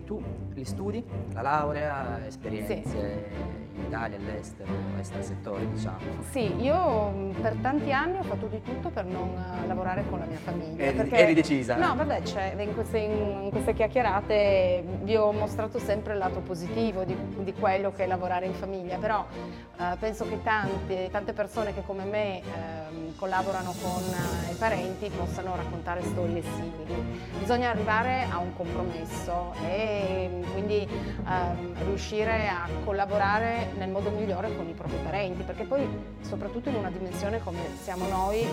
tu li studi, la laurea, Sì. esperienze in Italia, all'estero, extrasettore, diciamo. Sì, io per tanti anni ho fatto di tutto per non lavorare con la mia famiglia. Eri decisa? No, vabbè, in queste chiacchierate vi ho mostrato sempre il lato positivo di quello che è lavorare in famiglia, però penso che tante persone che come me collaborano con i parenti possano raccontare storie simili. Bisogna arrivare a un compromesso e quindi riuscire a collaborare nel modo migliore con i propri parenti, perché poi soprattutto in una dimensione come siamo noi.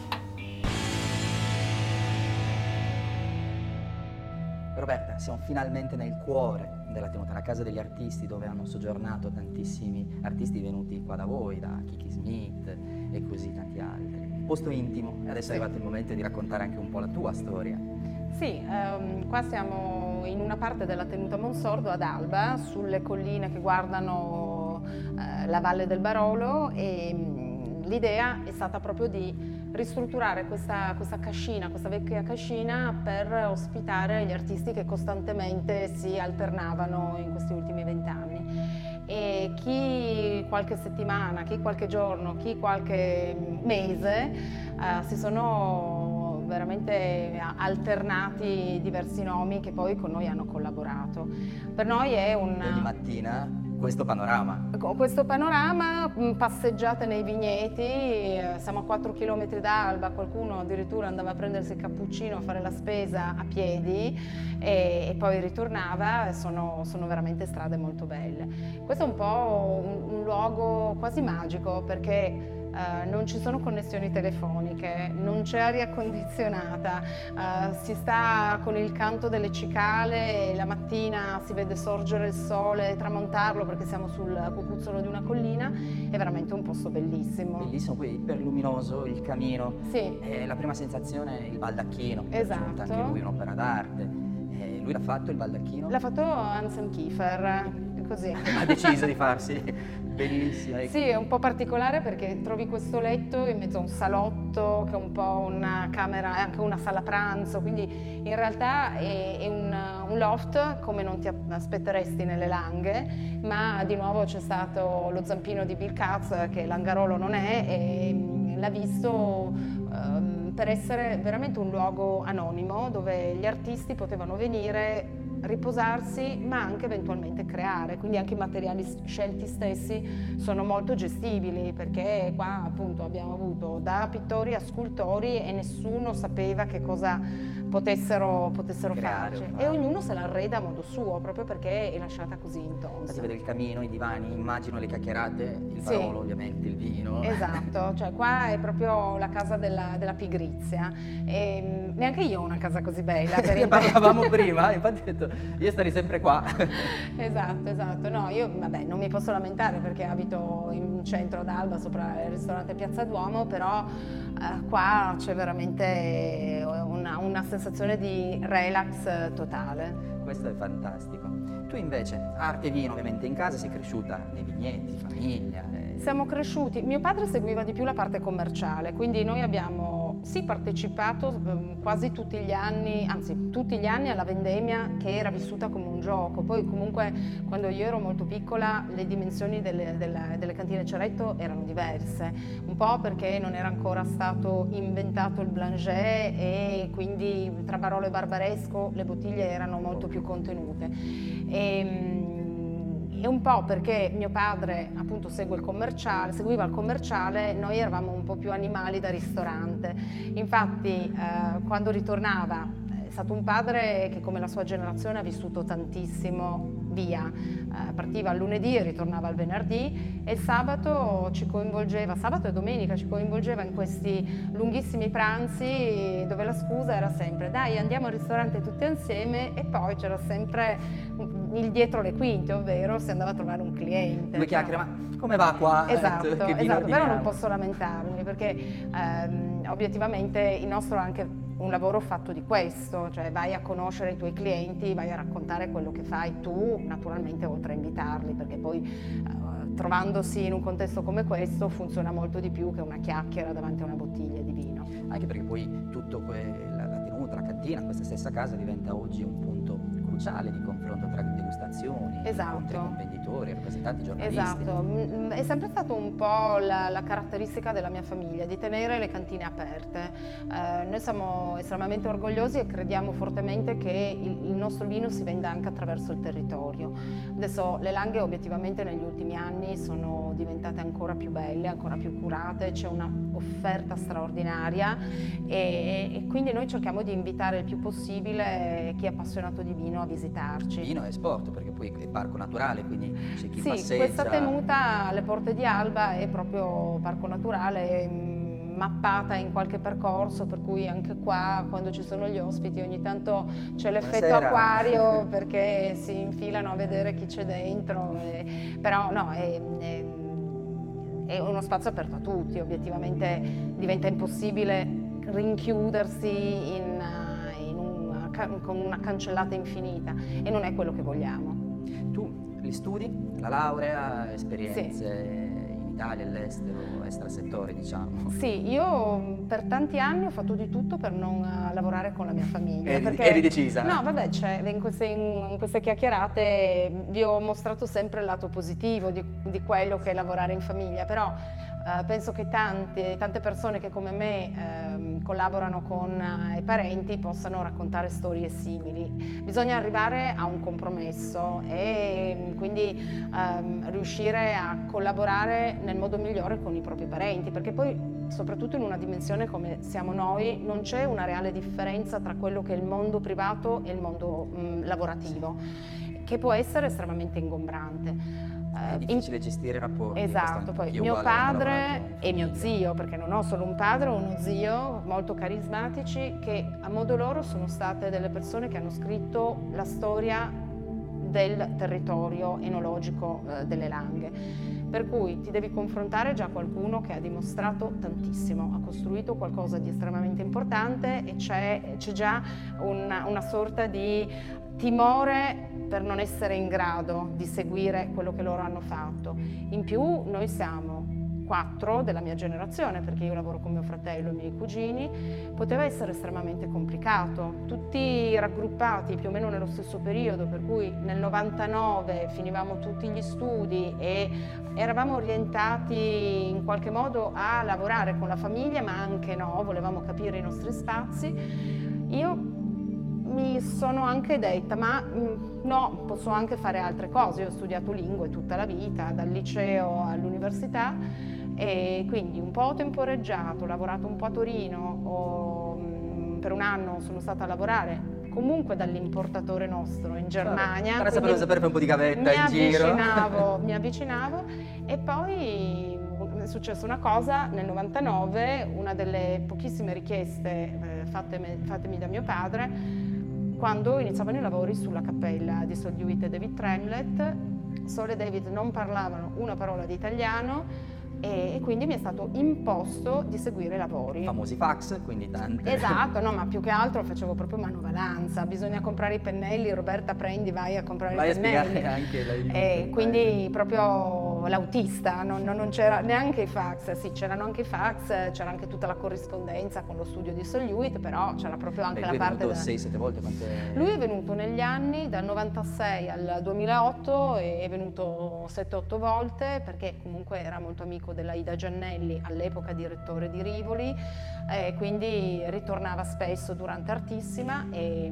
Roberta, siamo finalmente nel cuore della tenuta, la casa degli artisti, dove hanno soggiornato tantissimi artisti venuti qua da voi, da Kiki Smith e così tanti altri. Posto intimo, e adesso è arrivato il momento di raccontare anche un po' la tua storia. Sì, qua siamo in una parte della tenuta Monsordo ad Alba, sulle colline che guardano la Valle del Barolo, e l'idea è stata proprio di ristrutturare questa cascina, questa vecchia cascina, per ospitare gli artisti che costantemente si alternavano in questi ultimi 20 anni. E chi qualche settimana, chi qualche giorno, chi qualche mese si sono veramente alternati diversi nomi che poi con noi hanno collaborato. Per noi è Ogni mattina questo panorama. questo panorama, passeggiate nei vigneti, siamo a 4 km da Alba, qualcuno addirittura andava a prendersi il cappuccino, a fare la spesa a piedi e poi ritornava. Sono veramente strade molto belle. Questo è un po' un luogo quasi magico, perché non ci sono connessioni telefoniche, non c'è aria condizionata, si sta con il canto delle cicale e la mattina si vede sorgere il sole e tramontarlo, perché siamo sul cucuzzolo di una collina. È veramente un posto bellissimo. Bellissimo, poi iperluminoso, il camino. Sì. La prima sensazione è il baldacchino, per Esatto. giunta, anche lui un'opera d'arte. Lui l'ha fatto il baldacchino? L'ha fatto Anselm Kiefer, così. Ha deciso di farsi, bellissima. Sì, è un po' particolare perché trovi questo letto in mezzo a un salotto che è un po' una camera, è anche una sala pranzo, quindi in realtà è un loft come non ti aspetteresti nelle Langhe, ma di nuovo c'è stato lo zampino di Bill Katz, che Langarolo non è, e l'ha visto per essere veramente un luogo anonimo dove gli artisti potevano venire, riposarsi, ma anche eventualmente creare. Quindi anche i materiali scelti stessi sono molto gestibili, perché qua appunto abbiamo avuto da pittori a scultori e nessuno sapeva che cosa potessero Creare, farci, fare. e ognuno se l'arreda a modo suo, proprio perché è lasciata così intonsa. Infatti vedo il camino, i divani, immagino le chiacchierate, il Sì. Barolo ovviamente, il vino. Esatto, cioè qua è proprio la casa della pigrizia, e neanche io ho una casa così bella. Ne parlavamo prima, infatti ho detto, io starei sempre qua. Esatto, no, io vabbè non mi posso lamentare perché abito in centro ad Alba, sopra il ristorante Piazza Duomo, però qua c'è veramente una sensazione di relax totale. Questo è fantastico. Tu invece, arte e vino ovviamente in casa, sei cresciuta nei vigneti, famiglia. Siamo cresciuti, mio padre seguiva di più la parte commerciale, quindi noi abbiamo sì partecipato quasi tutti gli anni, anzi tutti gli anni, alla vendemmia, che era vissuta come un gioco. Poi comunque quando io ero molto piccola le dimensioni delle cantine Ceretto erano diverse, un po' perché non era ancora stato inventato il Blanchet e quindi tra Barolo e Barbaresco le bottiglie erano molto più contenute. E un po' perché mio padre appunto seguiva il commerciale, noi eravamo un po' più animali da ristorante. Infatti quando ritornava, è stato un padre che come la sua generazione ha vissuto tantissimo via, partiva il lunedì e ritornava il venerdì, e il sabato ci coinvolgeva, sabato e domenica ci coinvolgeva in questi lunghissimi pranzi dove la scusa era sempre dai andiamo al ristorante tutti insieme, e poi c'era sempre il dietro le quinte, ovvero si andava a trovare un cliente. Due chiacchiere, ma come va qua? Esatto, Che vino però non ordiniamo? posso lamentarmi perché obiettivamente il nostro è anche un lavoro fatto di questo, cioè vai a conoscere i tuoi clienti, vai a raccontare quello che fai tu, naturalmente oltre a invitarli, perché poi trovandosi in un contesto come questo funziona molto di più che una chiacchiera davanti a una bottiglia di vino. Anche perché poi tutto la tenuta, la cantina, questa stessa casa diventa oggi un punto sociale di confronto tra degustazioni, Esatto. incontri con venditori, rappresentanti, giornalisti. Esatto, è sempre stato un po' la caratteristica della mia famiglia di tenere le cantine aperte. Noi siamo estremamente orgogliosi e crediamo fortemente che il nostro vino si venda anche attraverso il territorio. Adesso le Langhe obiettivamente negli ultimi anni sono diventate ancora più belle, ancora più curate, c'è una offerta straordinaria e quindi noi cerchiamo di invitare il più possibile chi è appassionato di vino a visitarci. Vino è sport, perché poi è parco naturale, quindi c'è chi Sì, passeggia. questa tenuta alle Porte di Alba è proprio parco naturale, mappata in qualche percorso, per cui anche qua quando ci sono gli ospiti ogni tanto c'è l'effetto Buonasera. acquario perché si infilano a vedere chi c'è dentro, però no, è uno spazio aperto a tutti, obiettivamente diventa impossibile rinchiudersi con una cancellata infinita e non è quello che vogliamo. Tu li studi, la laurea, esperienze in Italia, all'estero, extrasettore, diciamo. Sì, io per tanti anni ho fatto di tutto per non lavorare con la mia famiglia. Eri decisa? No, vabbè, in queste chiacchierate vi ho mostrato sempre il lato positivo di quello che è lavorare in famiglia, però penso che tante persone che come me collaborano con i parenti possano raccontare storie simili. Bisogna arrivare a un compromesso e quindi riuscire a collaborare nel modo migliore con i propri parenti, perché poi soprattutto in una dimensione come siamo noi non c'è una reale differenza tra quello che è il mondo privato e il mondo lavorativo, che può essere estremamente ingombrante. È difficile gestire i rapporti. Esatto, poi mio padre e mio zio, perché non ho solo un padre, ho uno zio molto carismatici che a modo loro sono state delle persone che hanno scritto la storia del territorio enologico delle Langhe. Per cui ti devi confrontare già qualcuno che ha dimostrato tantissimo, ha costruito qualcosa di estremamente importante e c'è già una sorta di timore per non essere in grado di seguire quello che loro hanno fatto. In più noi siamo 4 della mia generazione, perché io lavoro con mio fratello e i miei cugini, poteva essere estremamente complicato, tutti raggruppati più o meno nello stesso periodo, per cui nel 99 finivamo tutti gli studi e eravamo orientati in qualche modo a lavorare con la famiglia, ma anche no, volevamo capire i nostri spazi. Io mi sono anche detta, ma no, posso anche fare altre cose. Io ho studiato lingue tutta la vita, dal liceo all'università, e quindi un po' ho temporeggiato, ho lavorato un po' a Torino, per un anno sono stata a lavorare comunque dall'importatore nostro in Germania. Per sapere un po' di gavetta in giro. Mi avvicinavo e poi è successa una cosa nel 99, una delle pochissime richieste fatemi da mio padre, quando iniziavano i lavori sulla cappella di Sol Hewitt e David Tremlett. Sol e David non parlavano una parola di italiano e quindi mi è stato imposto di seguire i lavori. Famosi fax, quindi tante. Esatto, no, ma più che altro facevo proprio manovalanza, bisogna comprare i pennelli, Roberta prendi, vai a comprare i pennelli. Vai a spiegare anche e quindi proprio l'autista, non c'era neanche i fax, sì c'erano anche i fax, c'era anche tutta la corrispondenza con lo studio di Sol Hewitt, però c'era proprio anche la parte... Lui è venuto 6-7 volte? Lui è venuto negli anni, dal 96 al 2008, è venuto 7-8 volte, perché comunque era molto amico della Ida Giannelli, all'epoca direttore di Rivoli, quindi ritornava spesso durante Artissima e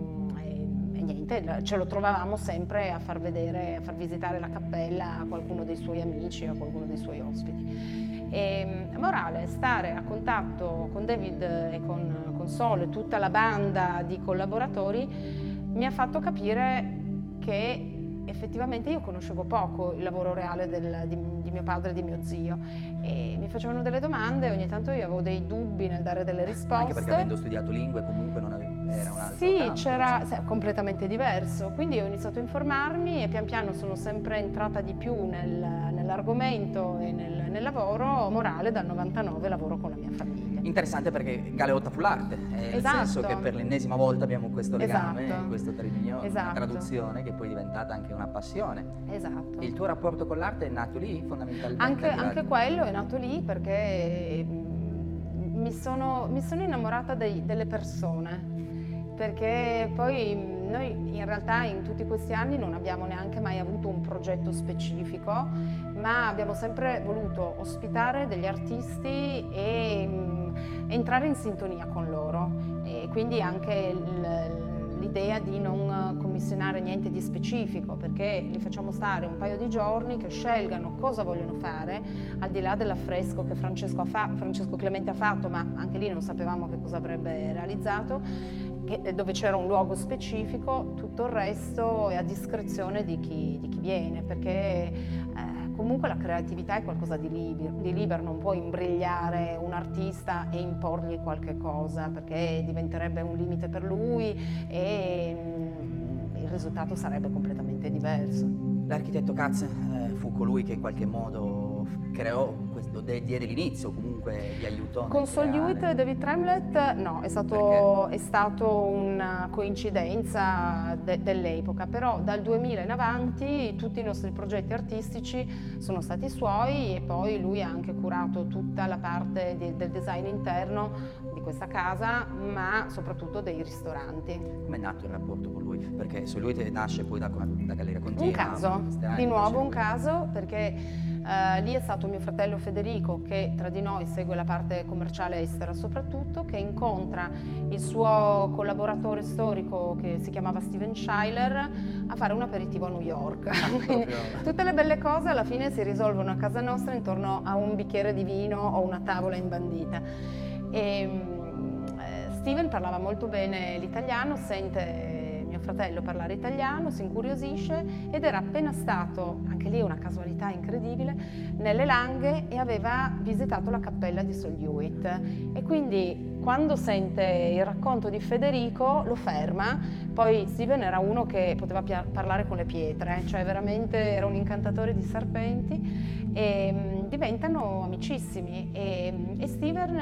niente, ce lo trovavamo sempre a far visitare la cappella a qualcuno dei suoi amici, a qualcuno dei suoi ospiti. Morale, stare a contatto con David e con Sol e tutta la banda di collaboratori mi ha fatto capire che effettivamente io conoscevo poco il lavoro reale di mio padre e di mio zio e mi facevano delle domande, ogni tanto io avevo dei dubbi nel dare delle risposte. Anche perché avendo studiato lingue comunque era un altro Sì, campo, completamente diverso, quindi ho iniziato a informarmi e pian piano sono sempre entrata di più nell'argomento e nel lavoro. Morale, dal 99 lavoro con la mia famiglia. Interessante perché Galeotta fu l'arte, nel senso che per l'ennesima volta abbiamo questo legame, questo termine, una traduzione che poi è diventata anche una passione. Esatto. E il tuo rapporto con l'arte è nato lì fondamentalmente? Anche quello è nato lì perché mi sono innamorata delle persone perché poi noi in realtà in tutti questi anni non abbiamo neanche mai avuto un progetto specifico, ma abbiamo sempre voluto ospitare degli artisti e entrare in sintonia con loro, e quindi anche l'idea di non commissionare niente di specifico, perché li facciamo stare un paio di giorni che scelgano cosa vogliono fare, al di là dell'affresco che Francesco Clemente ha fatto, ma anche lì non sapevamo che cosa avrebbe realizzato, dove c'era un luogo specifico. Tutto il resto è a discrezione di chi viene, perché comunque la creatività è qualcosa di libero, non puoi imbrigliare un artista e imporgli qualche cosa, perché diventerebbe un limite per lui e il risultato sarebbe completamente diverso. L'architetto Katz fu colui che in qualche modo creò questo, diede l'inizio, comunque vi aiutò. Con Solute e David Tremlett no, è stato una coincidenza dell'epoca, però dal 2000 in avanti tutti i nostri progetti artistici sono stati suoi, e poi lui ha anche curato tutta la parte del design interno di questa casa, ma soprattutto dei ristoranti. Come è nato il rapporto con lui? Perché Solute nasce poi da Galleria Continua. Un caso, di nuovo un caso, perché lì è stato mio fratello Federico, che tra di noi segue la parte commerciale estera soprattutto, che incontra il suo collaboratore storico che si chiamava Steven Schuyler a fare un aperitivo a New York. Quindi, tutte le belle cose alla fine si risolvono a casa nostra intorno a un bicchiere di vino o una tavola imbandita. Steven parlava molto bene l'italiano, sente mio fratello parlare italiano, si incuriosisce, ed era appena stato, anche lì una casualità incredibile, nelle Langhe, e aveva visitato la cappella di Sol Hewitt, e quindi quando sente il racconto di Federico lo ferma. Poi Steven era uno che poteva parlare con le pietre, cioè veramente era un incantatore di serpenti, e diventano amicissimi, e Steven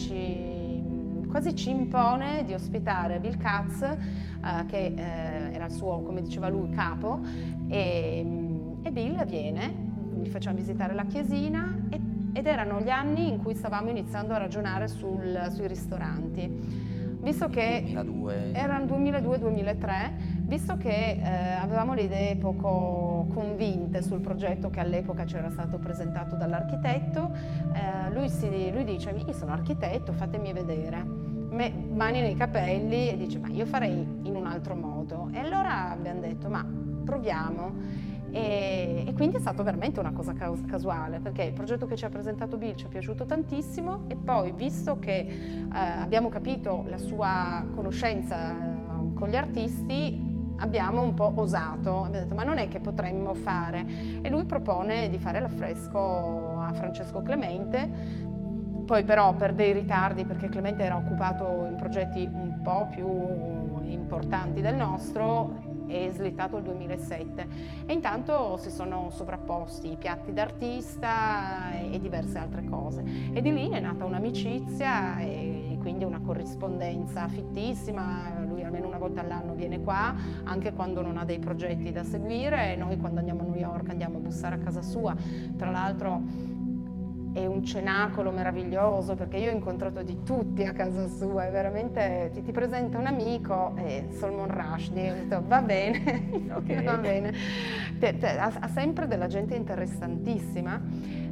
quasi ci impone di ospitare Bill Katz, che era il suo, come diceva lui, capo, e Bill viene, gli facciamo visitare la chiesina, ed erano gli anni in cui stavamo iniziando a ragionare sui ristoranti. Visto che 2002. Erano 2002-2003, visto che avevamo le idee poco convinte sul progetto che all'epoca ci era stato presentato dall'architetto, lui dice: io sono architetto, fatemi vedere. Mani nei capelli, e dice: ma io farei in un altro modo. E allora abbiamo detto: ma proviamo. E quindi è stato veramente una cosa casuale, perché il progetto che ci ha presentato Bill ci è piaciuto tantissimo, e poi, visto che abbiamo capito la sua conoscenza con gli artisti, abbiamo un po' osato, abbiamo detto: ma non è che potremmo fare? E lui propone di fare l'affresco a Francesco Clemente. Poi però, per dei ritardi, perché Clemente era occupato in progetti un po' più importanti del nostro, è slittato il 2007, e intanto si sono sovrapposti i piatti d'artista e diverse altre cose, e di lì è nata un'amicizia e quindi una corrispondenza fittissima. Lui almeno una volta all'anno viene qua, anche quando non ha dei progetti da seguire, e noi quando andiamo a New York andiamo a bussare a casa sua. Tra l'altro è un cenacolo meraviglioso, perché io ho incontrato di tutti a casa sua, e veramente ti presenta un amico, Salman Rushdie, ho detto: va bene, okay. Va bene. Ha sempre della gente interessantissima,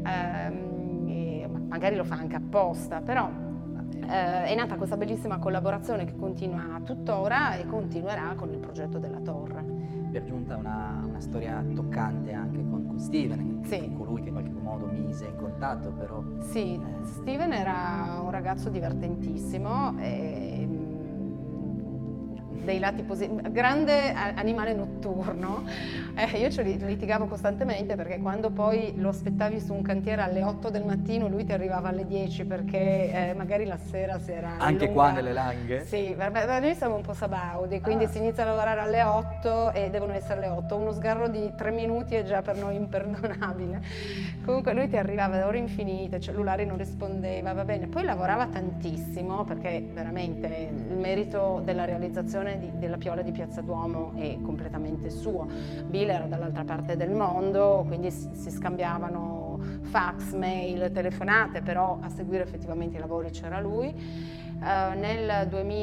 magari lo fa anche apposta, però è nata questa bellissima collaborazione che continua tuttora e continuerà con il progetto della torre. Per giunta una storia toccante anche con Steven, sì. Colui che in qualche modo mise in contatto, però. Sì, Steven era un ragazzo divertentissimo, dei lati positivi, grande animale notturno. Io ci litigavo costantemente, perché quando poi lo aspettavi su un cantiere alle 8 del mattino, lui ti arrivava alle 10, perché magari la sera si era anche lunga. Qua nelle Langhe? Sì, noi siamo un po' sabaudi, quindi si inizia a lavorare alle 8 e devono essere le 8. Uno sgarro di 3 minuti è già per noi imperdonabile. Comunque lui ti arrivava da ore infinite, il cellulare non rispondeva, va bene. Poi lavorava tantissimo, perché veramente il merito della realizzazione della Piola di Piazza Duomo è completamente suo. Bill era dall'altra parte del mondo, quindi si scambiavano fax, mail, telefonate, però a seguire effettivamente i lavori c'era lui. Nel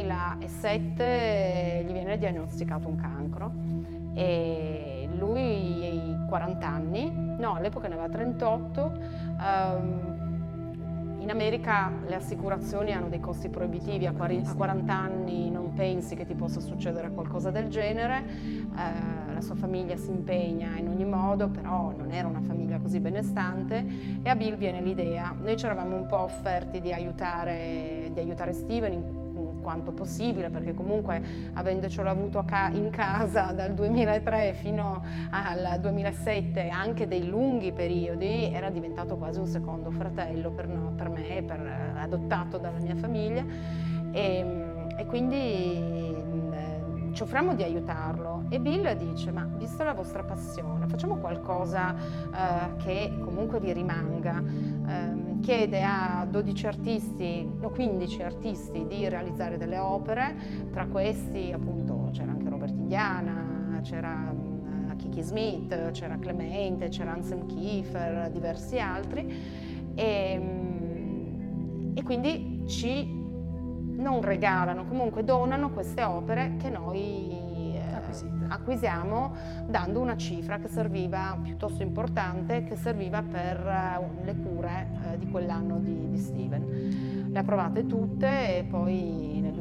2007 gli viene diagnosticato un cancro e lui 40 anni, no, all'epoca ne aveva 38. In America le assicurazioni hanno dei costi proibitivi, a 40 anni non pensi che ti possa succedere qualcosa del genere, la sua famiglia si impegna in ogni modo, però non era una famiglia così benestante e a Bill viene l'idea, noi ci eravamo un po' offerti di aiutare Steven in quanto possibile, perché comunque avendocelo avuto in casa dal 2003 fino al 2007, anche dei lunghi periodi, era diventato quasi un secondo fratello per me, adottato dalla mia famiglia e quindi ci offriamo di aiutarlo e Bill dice: ma vista la vostra passione facciamo qualcosa che comunque vi rimanga. Chiede a 12 artisti, no 15 artisti di realizzare delle opere, tra questi appunto c'era anche Robert Indiana, c'era Kiki Smith, c'era Clemente, c'era Anselm Kiefer, diversi altri e quindi non regalano, comunque donano queste opere che noi acquisiamo dando una cifra che serviva, piuttosto importante, che serviva per le cure di quell'anno di Steven. Le approvate tutte e poi nel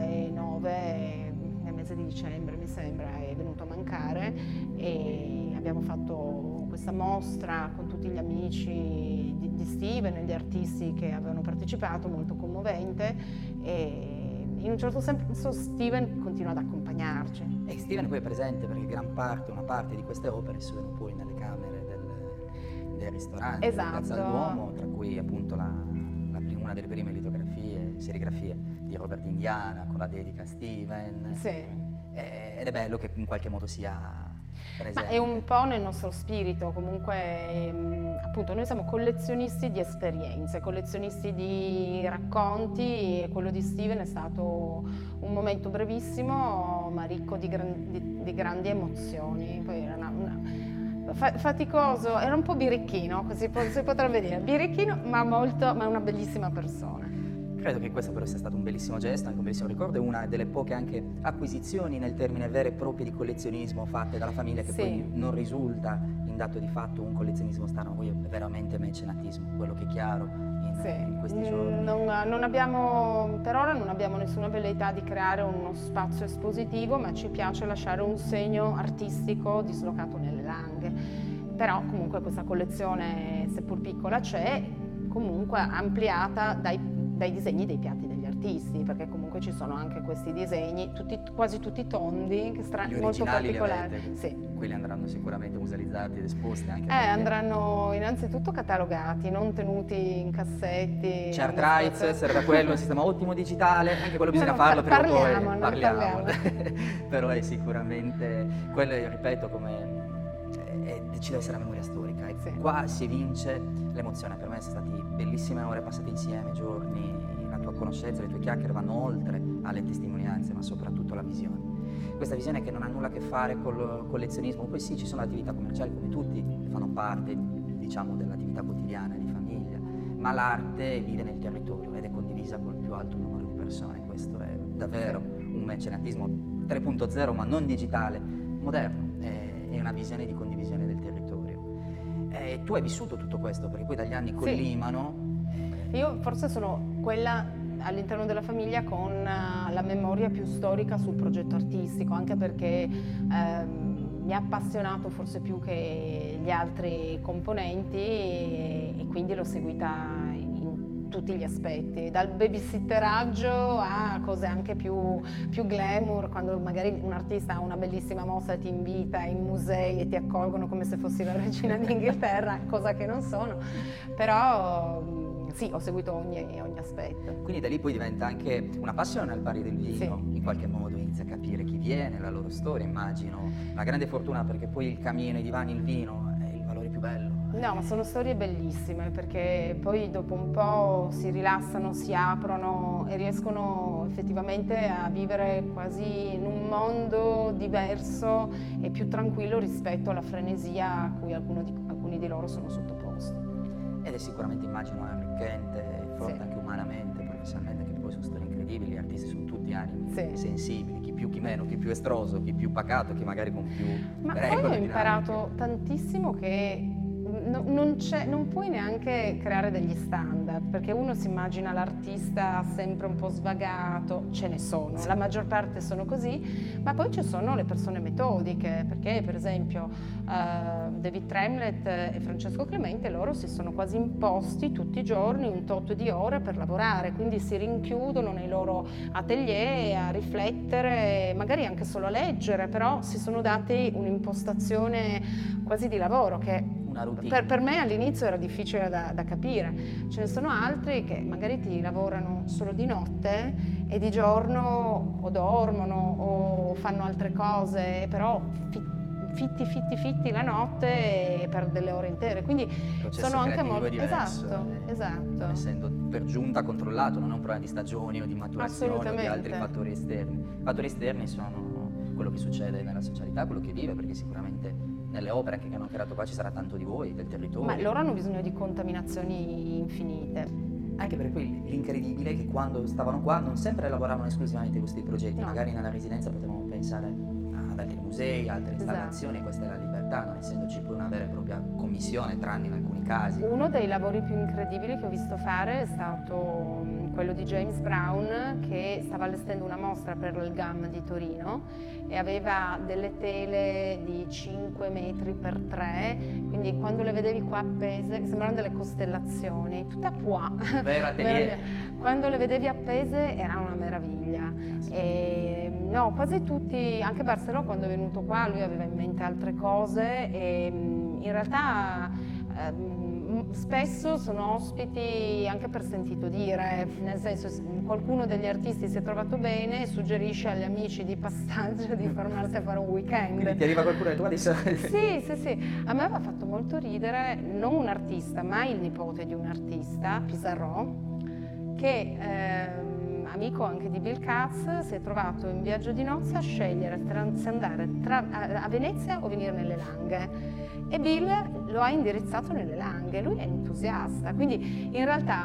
2009, nel mese di dicembre mi sembra, è venuto a mancare e abbiamo fatto questa mostra con tutti gli amici di Steven e gli artisti che avevano partecipato, molto commovente e in un certo senso Steven continua ad accompagnarci. E Steven poi è presente perché una parte di queste opere sono poi nelle camere del ristorante, esatto, di Piazza Duomo, tra cui appunto una delle prime serigrafie di Robert Indiana con la dedica a Steven. Sì. Ed è bello che in qualche modo sia presente. Ma è un po' nel nostro spirito, comunque appunto noi siamo collezionisti di esperienze, collezionisti di racconti e quello di Steven è stato un momento brevissimo ma ricco di grandi emozioni. Poi era faticoso, era un po' birichino, così si potrebbe dire, birichino ma una bellissima persona. Credo che questo però sia stato un bellissimo gesto, anche un bellissimo ricordo, e una delle poche anche acquisizioni nel termine vero e proprio di collezionismo fatte dalla famiglia, che poi non risulta in dato di fatto un collezionismo strano, poi è veramente mecenatismo, quello che è chiaro in questi giorni. Per ora non abbiamo nessuna velleità di creare uno spazio espositivo, ma ci piace lasciare un segno artistico dislocato nelle Langhe. Però comunque questa collezione, seppur piccola, c'è, comunque ampliata dai disegni dei piatti degli artisti, perché comunque ci sono anche questi disegni, quasi tutti tondi, molto particolari. Sì. Quelli andranno sicuramente musealizzati ed esposti anche. Andranno innanzitutto catalogati, non tenuti in cassetti. C'è Artrites, serve quello, un sistema ottimo digitale, anche quello bisogna farlo, però poi parliamo. Però è sicuramente quello, ripeto, ci deve essere la memoria storica e qua si evince l'emozione. Per me sono stati bellissime ore passate insieme, giorni, la tua conoscenza, le tue chiacchiere vanno oltre alle testimonianze, ma soprattutto alla visione. Questa visione che non ha nulla a che fare col collezionismo, poi sì, ci sono attività commerciali come tutti, che fanno parte, diciamo, dell'attività quotidiana di famiglia, ma l'arte vive nel territorio ed è condivisa col più alto numero di persone. Questo è davvero un mecenatismo 3.0, ma non digitale, moderno. È una visione di condivisione del territorio. Tu hai vissuto tutto questo, perché poi dagli anni collimano. Io forse sono quella all'interno della famiglia con la memoria più storica sul progetto artistico, anche perché mi ha appassionato forse più che gli altri componenti e quindi l'ho seguita in tutti gli aspetti, dal babysitteraggio a cose anche più glamour, quando magari un artista ha una bellissima mostra e ti invita in musei e ti accolgono come se fossi la regina d'Inghilterra, cosa che non sono, però sì, ho seguito ogni aspetto. Quindi da lì poi diventa anche una passione al pari del vino, in qualche modo inizia a capire chi viene, la loro storia, immagino, una grande fortuna, perché poi il cammino, i divani, il vino è il valore più bello. No, ma sono storie bellissime, perché poi dopo un po' si rilassano, si aprono e riescono effettivamente a vivere quasi in un mondo diverso e più tranquillo rispetto alla frenesia a cui alcuni di loro sono sottoposti. ed è sicuramente, immagino, arricchente, forte Sì. anche umanamente, professionalmente, che poi sono storie incredibili, gli artisti sono tutti animi Sì. sensibili, chi più chi meno, chi più estroso, chi più pacato, chi magari con più Ma poi regole, ho dinamiche. imparato tantissimo che non puoi neanche creare degli standard, perché uno si immagina l'artista sempre un po' svagato, ce ne sono, la maggior parte sono così, ma poi ci sono le persone metodiche, perché per esempio David Tremlett e Francesco Clemente, loro si sono quasi imposti tutti i giorni un tot di ore per lavorare, quindi si rinchiudono nei loro atelier a riflettere, magari anche solo a leggere, però si sono dati un'impostazione quasi di lavoro che Una routine. per me all'inizio era difficile da capire. Ce ne sono altri che magari ti lavorano solo di notte e di giorno o dormono o fanno altre cose, però fitti la notte per delle ore intere. Quindi Il processo sono anche creativo molto... è diverso, Esatto. non essendo per giunta controllato, non è un problema di stagioni o di maturazione o di altri Assolutamente. fattori esterni. I fattori esterni sono quello che succede nella socialità, quello che vive, perché sicuramente nelle opere che hanno creato qua ci sarà tanto di voi, del territorio. Ma loro hanno bisogno di contaminazioni infinite. Anche perché poi l'incredibile è che quando stavano qua non sempre lavoravano esclusivamente questi progetti, No. magari nella residenza potevamo pensare ad altri musei, altre Esatto. installazioni, questa è la libertà, non essendoci poi una vera e propria commissione, tranne in alcuni casi. Uno dei lavori più incredibili che ho visto fare è stato quello di James Brown, che stava allestendo una mostra per il GAM di Torino e aveva delle tele di 5 metri per 3, quindi quando le vedevi qua appese sembravano delle costellazioni, tutta qua. Vero atelier. Quando le vedevi appese era una meraviglia. E, no, quasi tutti, anche Barcelo quando è venuto qua lui aveva in mente altre cose e in realtà spesso sono ospiti anche per sentito dire, nel senso qualcuno degli artisti si è trovato bene e suggerisce agli amici di passaggio di fermarsi a fare un weekend. Quindi ti arriva qualcuno e tu adesso... Sì, a me aveva fatto molto ridere, non un artista, ma il nipote di un artista, Pissarro, che amico anche di Bill Katz, si è trovato in viaggio di nozze a scegliere se andare a Venezia o venire nelle Langhe. E Bill lo ha indirizzato nelle Langhe, lui è entusiasta, quindi in realtà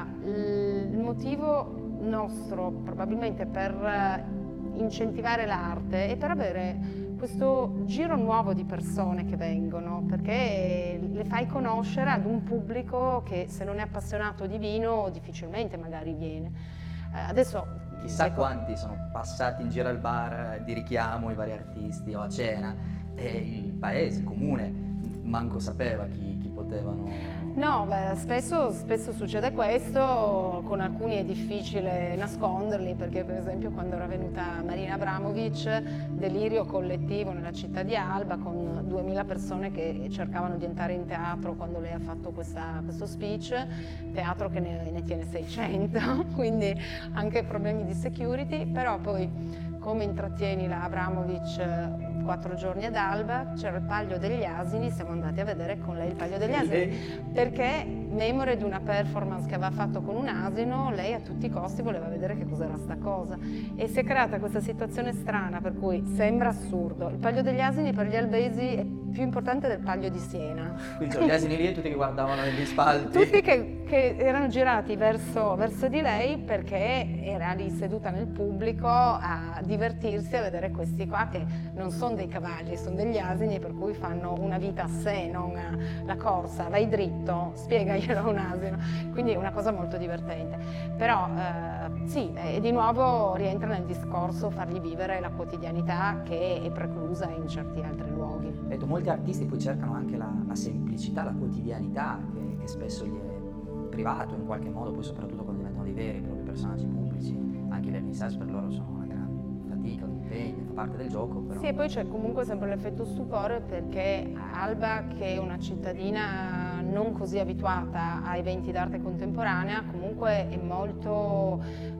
il motivo nostro probabilmente per incentivare l'arte è per avere questo giro nuovo di persone che vengono, perché le fai conoscere ad un pubblico che se non è appassionato di vino difficilmente magari viene. Adesso Chissà quanti sono passati in giro al bar di richiamo, i vari artisti o a cena, e il paese, il comune, manco sapeva chi potevano... No, spesso succede questo, con alcuni è difficile nasconderli, perché per esempio quando era venuta Marina Abramovic, delirio collettivo nella città di Alba, con 2000 persone che cercavano di entrare in teatro quando lei ha fatto questo speech, teatro che ne tiene 600, quindi anche problemi di security, però poi come intrattieni la Abramovic 4 giorni ad Alba, c'era il Palio degli Asini, siamo andati a vedere con lei il Palio degli Asini, perché memore di una performance che aveva fatto con un asino, lei a tutti i costi voleva vedere che cos'era sta cosa e si è creata questa situazione strana per cui sembra assurdo, il Palio degli Asini per gli albesi è più importante del Palio di Siena. Quindi sono gli asini lì e tutti che guardavano negli spalti. Tutti che erano girati verso di lei perché era lì seduta nel pubblico a divertirsi a vedere questi qua che non sono dei cavalli, sono degli asini, per cui fanno una vita a sé, non la corsa, vai dritto, spiegaglielo a un asino, quindi è una cosa molto divertente. Però sì, e di nuovo rientra nel discorso fargli vivere la quotidianità che è preclusa in certi altri luoghi. Vedo, molti artisti poi cercano anche la semplicità, la quotidianità che spesso gli è privato in qualche modo, poi soprattutto quando diventano dei veri e propri personaggi pubblici. Anche i vernissage per loro sono una gran fatica, un impegno, fa parte del gioco però. Sì, e poi c'è comunque sempre l'effetto stupore perché Alba, che è una cittadina non così abituata a eventi d'arte contemporanea, comunque è molto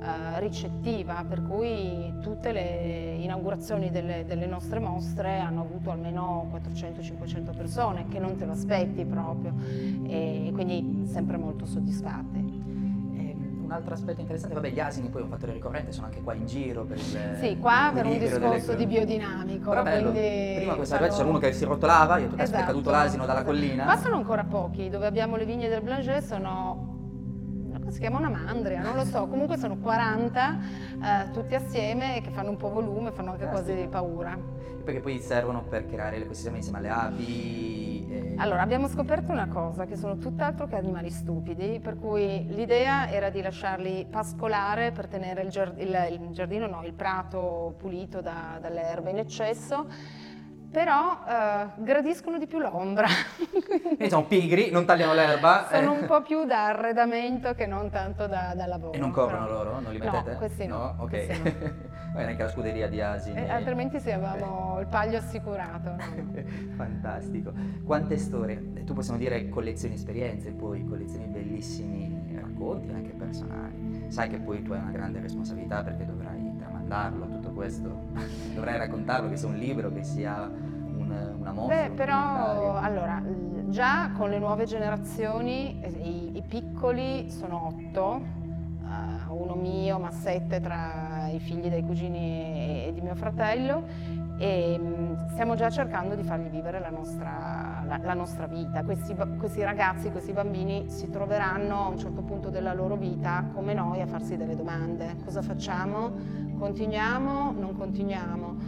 ricettiva, per cui tutte le inaugurazioni delle nostre mostre hanno avuto almeno 400-500 persone, che non te lo aspetti proprio, e quindi sempre molto soddisfatte. un altro aspetto interessante, vabbè, gli asini poi è un fattore ricorrente, sono anche qua in giro per il Sì, qua per un l'equilibrio discorso di biodinamico, Però bello, quindi prima questa ragazza c'era uno che si rotolava, io ho detto, caspita, è esatto, caduto l'asino dalla esatto. collina. Ma sono ancora pochi, dove abbiamo le vigne del Blanger sono, come si chiama, una mandria, non lo so, comunque sono 40 tutti assieme che fanno un po' volume, fanno anche quasi paura. Perché poi servono per creare l'ecosistema insieme alle api. Allora, abbiamo scoperto una cosa, che sono tutt'altro che animali stupidi, per cui l'idea era di lasciarli pascolare per tenere il prato pulito dalle in eccesso, però gradiscono di più l'ombra. Quindi sono pigri, non tagliano l'erba. Sono un po' più da arredamento che non tanto da lavoro. E non corrono loro? Non li mettete? No, questi no. Ok. Questi no. Neanche la scuderia di asini. Altrimenti sì, avevamo il paglio assicurato. No? Fantastico. Quante storie, tu possiamo dire collezioni esperienze, poi collezioni bellissimi racconti anche personali. Sai che poi tu hai una grande responsabilità perché dovrai tramandarlo tutto questo, dovrai raccontarlo, che sia un libro, che sia una mostra. Però allora, già con le nuove generazioni, i piccoli sono 8, uno mio, ma 7 tra i figli dei cugini e di mio fratello, e stiamo già cercando di fargli vivere la nostra vita. Questi ragazzi, questi bambini si troveranno a un certo punto della loro vita come noi a farsi delle domande. Cosa facciamo? Continuiamo? Non continuiamo?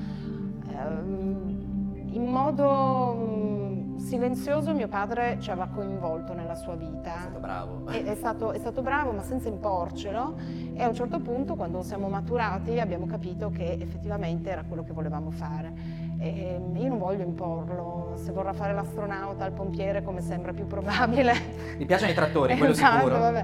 In modo silenzioso mio padre ci aveva coinvolto nella sua vita. È stato bravo. È stato bravo, ma senza imporcelo, e a un certo punto, quando siamo maturati, abbiamo capito che effettivamente era quello che volevamo fare. Io non voglio imporlo, se vorrà fare l'astronauta, il pompiere, come sembra più probabile. Mi piacciono i trattori, quello sicuro. Vabbè.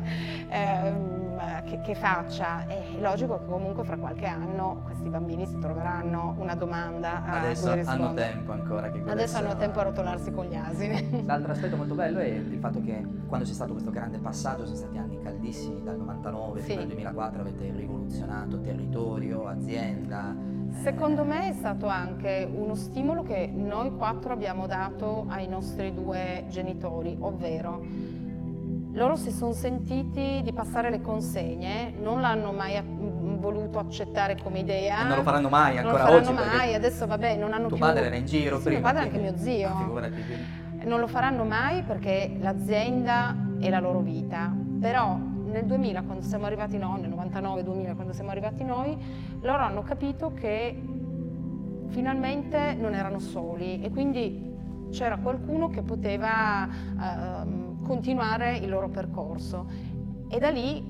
Che faccia. È logico che comunque fra qualche anno questi bambini si troveranno una domanda a Adesso cui rispondere. hanno tempo ancora che Adesso hanno tempo a rotolarsi con gli asini. L'altro aspetto molto bello è il fatto che quando c'è stato questo grande passaggio, sono stati anni caldissimi, dal 99 fino al 2004, avete rivoluzionato territorio, azienda. Secondo me è stato anche uno stimolo che noi 4 abbiamo dato ai nostri 2 genitori, ovvero loro si sono sentiti di passare le consegne, non l'hanno mai voluto accettare come idea. E non lo faranno mai ancora oggi. Non lo faranno mai, adesso vabbè, non hanno tuo più... padre era in giro sì, prima. Mio padre è anche mio zio. Figurati. Non lo faranno mai perché l'azienda è la loro vita, però nel 2000, quando siamo arrivati noi, nel 99-2000, quando siamo arrivati noi, loro hanno capito che finalmente non erano soli e quindi c'era qualcuno che poteva continuare il loro percorso, e da lì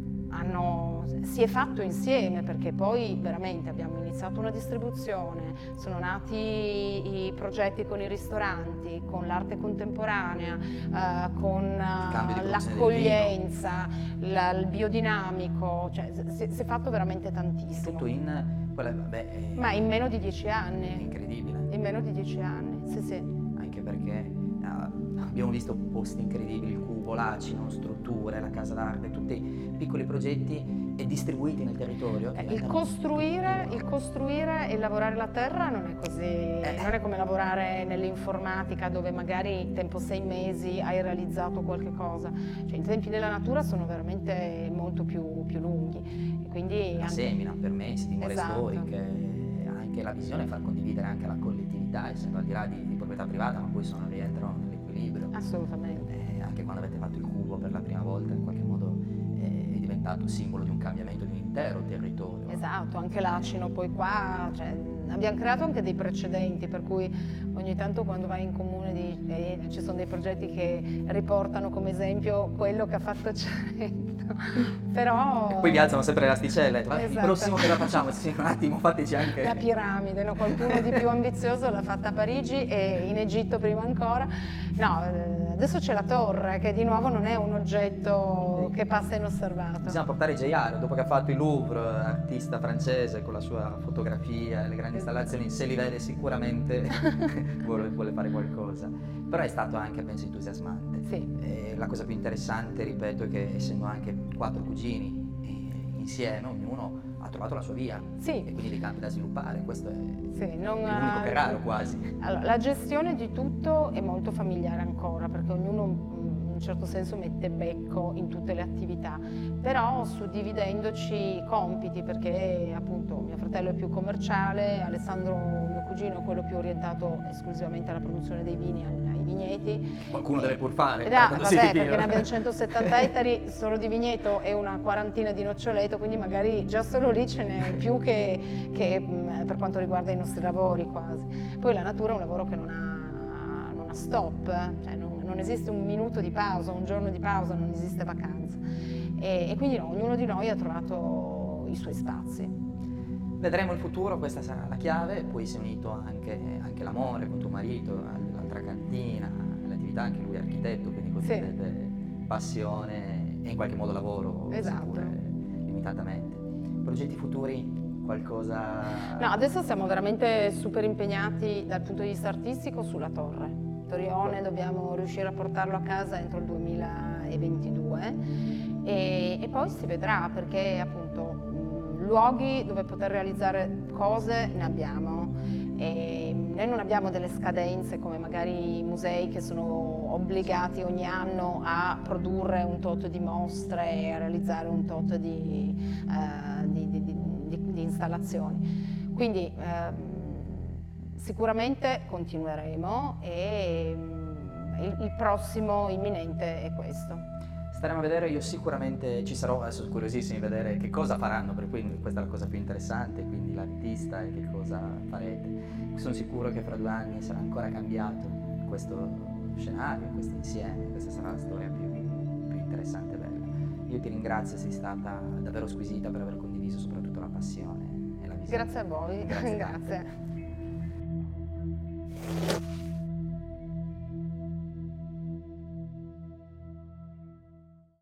si è fatto insieme, perché poi veramente abbiamo iniziato una distribuzione, sono nati i progetti con i ristoranti, con l'arte contemporanea, con l'accoglienza, il biodinamico, cioè si è fatto veramente tantissimo. Tutto ma in meno di 10 anni. È incredibile. In meno di 10 anni, sì. Anche perché abbiamo visto posti incredibili, il Cubo, l'Acino, strutture, la Casa d'Arte, tutti piccoli progetti e distribuiti nel territorio. Il costruire e lavorare la terra non è così, non è come lavorare nell'informatica dove magari tempo 6 mesi hai realizzato qualche cosa. Cioè, i tempi della natura sono veramente molto più lunghi. E quindi la semina per me, si dimore storiche, anche la visione è far condividere anche la collettività, essendo al di là di proprietà privata, ma poi rientrano nell'equilibrio. Assolutamente. Anche quando avete fatto il Cubo per la prima volta, in qualche modo è diventato simbolo di un cambiamento di un intero territorio. Esatto, anche l'Acino poi qua, cioè, abbiamo creato anche dei precedenti, per cui ogni tanto quando vai in comune ci sono dei progetti che riportano come esempio quello che ha fatto Ceretto, però... E poi vi alzano sempre l'asticella, esatto. Il prossimo che la facciamo? Sì, un attimo, fateci anche... La piramide, no? Qualcuno di più ambizioso l'ha fatta a Parigi e in Egitto prima ancora. No, adesso c'è la torre, che di nuovo non è un oggetto che passa inosservato. Bisogna portare J.R., dopo che ha fatto il Louvre, artista francese con la sua fotografia e le grandi installazioni, se li vede sicuramente vuole fare qualcosa. Però è stato anche, penso, entusiasmante. Sì. La cosa più interessante, ripeto, è che essendo anche 4 cugini insieme, ognuno ha trovato la sua via. Sì. E quindi dei campi da sviluppare, questo è l'unico che è raro quasi. Allora, la gestione di tutto è molto familiare ancora, perché ognuno certo senso mette becco in tutte le attività, però suddividendoci i compiti, perché appunto mio fratello è più commerciale, Alessandro, mio cugino, è quello più orientato esclusivamente alla produzione dei vini, ai vigneti. Qualcuno deve pur fare. Vabbè, perché ne abbiamo 170 ettari solo di vigneto e una quarantina di noccioleto, quindi magari già solo lì ce n'è più che per quanto riguarda i nostri lavori quasi. Poi la natura è un lavoro che non ha stop, cioè non esiste un minuto di pausa, un giorno di pausa, non esiste vacanza. E quindi no, ognuno di noi ha trovato i suoi spazi. Vedremo il futuro, questa sarà la chiave, poi si è unito anche l'amore con tuo marito, l'altra cantina, l'attività, anche lui è architetto, quindi condividete passione e in qualche modo lavoro, esatto, seppure limitatamente. Progetti futuri? Qualcosa? No, adesso siamo veramente super impegnati dal punto di vista artistico sulla torre. Torrione dobbiamo riuscire a portarlo a casa entro il 2022 e poi si vedrà, perché appunto luoghi dove poter realizzare cose ne abbiamo. E noi non abbiamo delle scadenze come magari i musei che sono obbligati ogni anno a produrre un tot di mostre e a realizzare un tot di installazioni. Quindi sicuramente continueremo e il prossimo imminente è questo. Staremo a vedere, io sicuramente ci sarò, adesso curiosissimi di vedere che cosa faranno, perché poi questa è la cosa più interessante, quindi l'artista e che cosa farete. Sono sicuro che fra 2 anni sarà ancora cambiato questo scenario, questo insieme, questa sarà la storia più interessante e bella. Io ti ringrazio, sei stata davvero squisita per aver condiviso soprattutto la passione e la visione. Grazie a voi. Grazie.